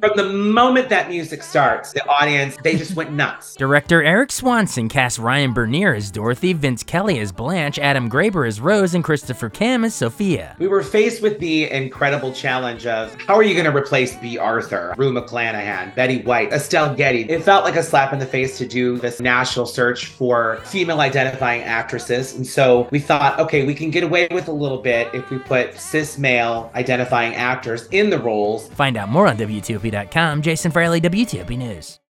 From the moment that music starts, the audience, they just went nuts. Director Eric Swanson cast Ryan Bernier as Dorothy, Vince Kelly as Blanche, Adam Graber as Rose, and Christopher Kim as Sophia. We were faced with the incredible challenge of how are you going to replace Bea Arthur, Rue McClanahan, Betty White, Estelle Getty? It felt like a slap in the face to do this national search for female identifying actresses. And so we thought, okay, we can get away with a little bit if we put cis male identifying actors in the roles. Find out more on WTOP.com. Jason Fraley, WTOP News.